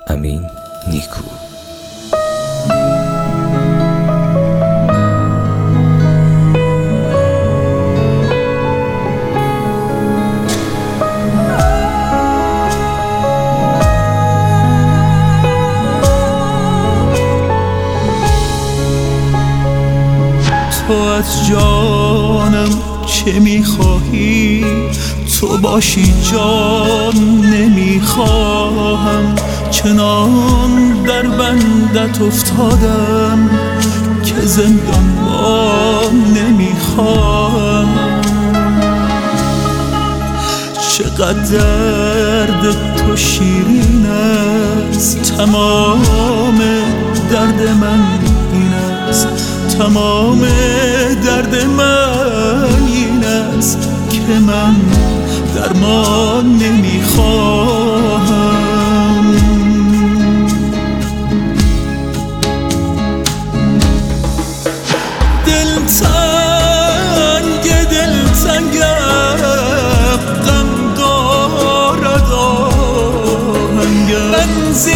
امین نیکو. تو از جانم چه میخواهی؟ تو باشی جان نمیخواهم، چنان در بندت افتادم که زندانبان نمیخواهم. چقدر درد تو شیرین است، تمام درد من این است، تمام درد من این است که من درمان نمیخواهم. دلتنگم غم دارد آهنگم، من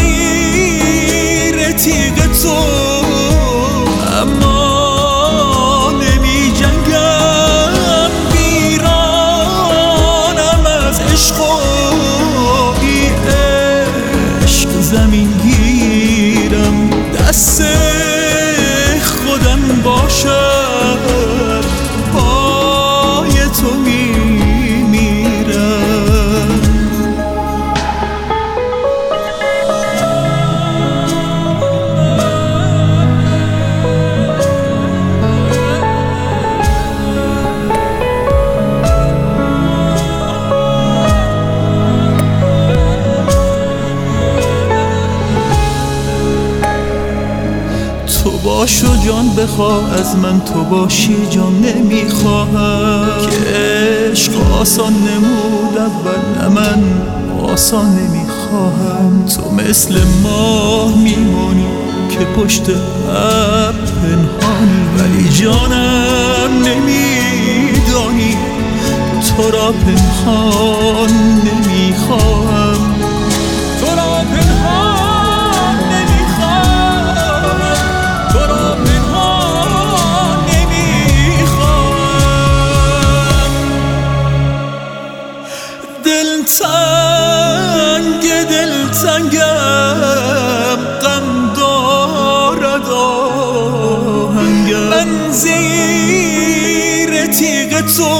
زیر تیغ تو اما نمی جنگم، ویرانم از عشق و بی عشق زمین گیرم، دست خودم باشد پای تو میمیرم. تو باش و جان بخواه از من، تو باشی جان نمیخواهم، که عشق آسان نمود اول، نه من آسان نمیخواهم. تو مثل ماه میمانی که پشت ابر پنهانی، ولی جانم نمیدانی تو را پنهان نمیخواهم، تو را پنهان نمیخواهم، تو را پنهان نمیخواهم. دلتنگم غم دارد آهنگم، من زیر تیغ تو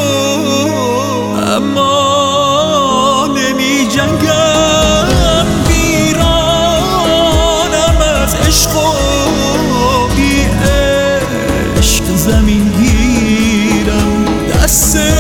اما نمی جنگم، ویرانم از عشق و بی عشق زمین گیرم، دست